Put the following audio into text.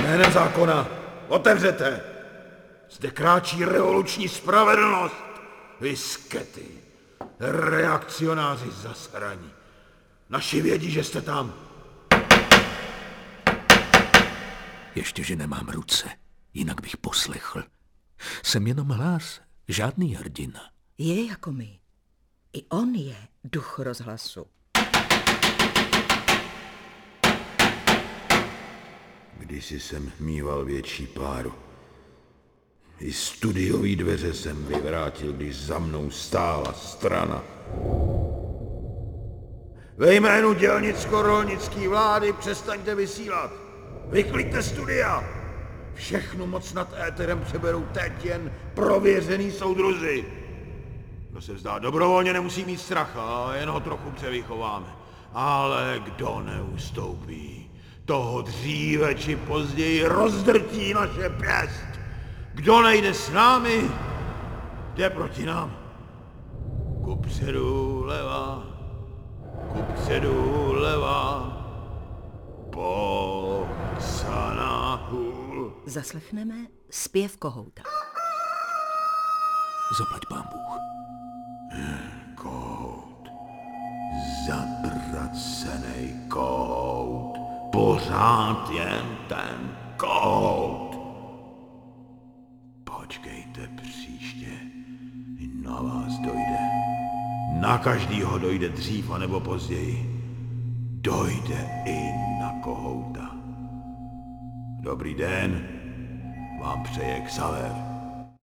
Jménem zákona, otevřete! Zde kráčí revoluční spravedlnost! Vy skety, reakcionáři zasraní. Naši vědí, že jste tam. Ještě, že nemám ruce, jinak bych poslechl. Jsem jenom hlas, žádný hrdina. Je jako my. I on je duch rozhlasu. Kdysi jsem mýval větší páru. I studiový dveře jsem vyvrátil, když za mnou stála strana. Ve jménu dělnicko-rolnický vlády přestaňte vysílat. Vykliďte studia. Všechnu moc nad éterem přeberou teď jen prověřený soudruzi. Kdo se vzdá dobrovolně, nemusí mít strach a jen ho trochu převychováme. Ale kdo neustoupí, toho dříve či později rozdrtí naše pěst. Kdo nejde s námi, jde proti nám. Kupředu leva, kupředu leva, popsaná hůl. Zaslechneme zpěv kohouta. Zaplať pán Bůh. Kohout, zatracenej kohout, pořád jen ten kohout. Počkejte příště, na vás dojde. Na každýho dojde dřív anebo později. Dojde i na kohouta. Dobrý den, vám přeje Xaver.